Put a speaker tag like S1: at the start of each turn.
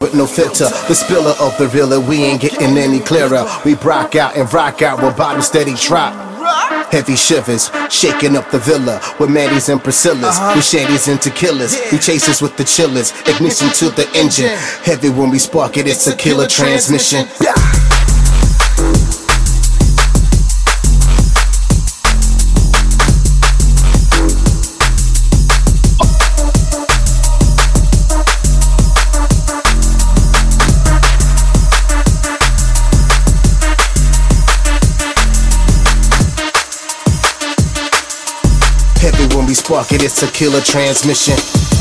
S1: with no filter, the spiller of the realer, we ain't getting any clearer. We rock out and rock out with bottom steady drop. Heavy shivers, shaking up the villa with Maddies and Priscillas, with Shandies and Tequilas. We chasers with the chillers, ignition to the engine. Heavy when we spark it, it's a killer transmission. Heavy when we spark it, it's a killer transmission.